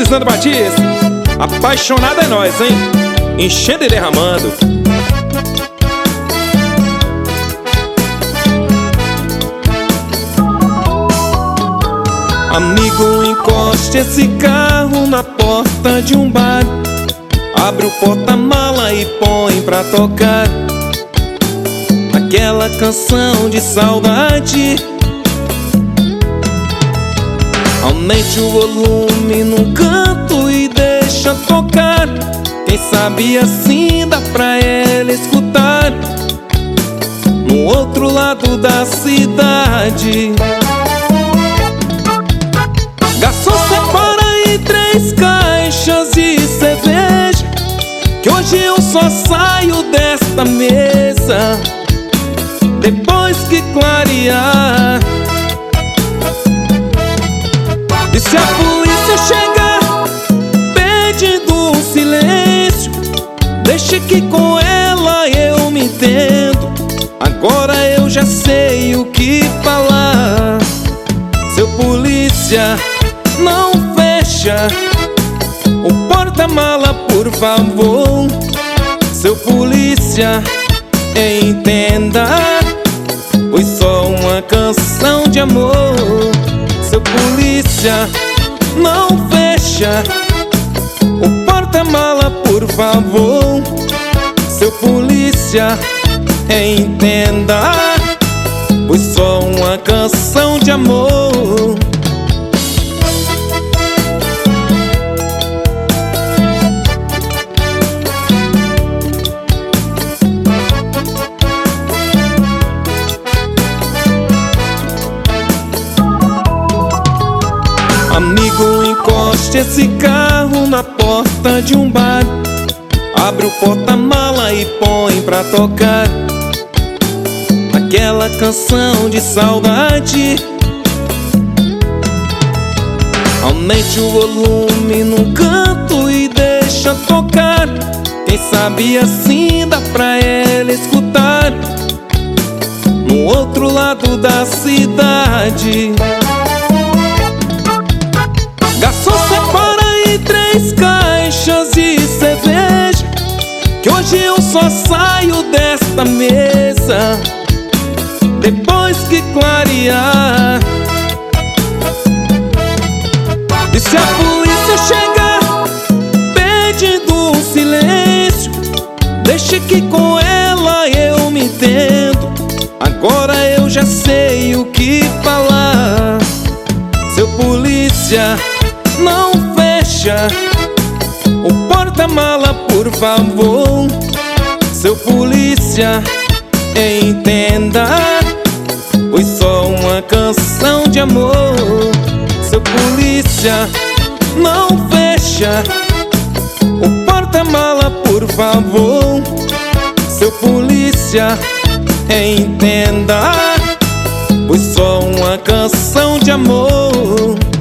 precisando, Batista. Apaixonado é nós, hein? Enchendo e derramando. Amigo, encoste esse carro na porta de um bar. Abre o porta-mala e põe pra tocar aquela canção de saudade. Aumente o volume num canto e deixa tocar. Quem sabe assim dá pra ela escutar no outro lado da cidade. Garçom, separa aí 3 caixas de cerveja, que hoje eu só saio desta mesa depois que clarear. E se a polícia chegar pedindo um silêncio, deixe que com ela eu me entendo. Agora eu já sei o que falar. Seu polícia, não fecha o porta-mala, por favor. Seu polícia, entenda, foi só uma canção de amor. Seu polícia, não fecha o porta-mala, por favor. Seu polícia, entenda, foi só uma canção de amor. Amigo, encoste esse carro na porta de um bar. Abre o porta-mala e põe pra tocar aquela canção de saudade. Aumente o volume num canto e deixa tocar. Quem sabe assim dá pra ela escutar no outro lado da cidade. Garçom, separa aí 3 caixas de cerveja, que hoje eu só saio desta mesa depois que clarear. E se a polícia chegar pedindo um silêncio, deixe que com ela eu me entendo. Agora eu já sei o que falar. Seu polícia, não fecha o porta-mala, por favor. Seu polícia, entenda, foi só uma canção de amor. Seu polícia, não fecha o porta-mala, por favor. Seu polícia, entenda, foi só uma canção de amor.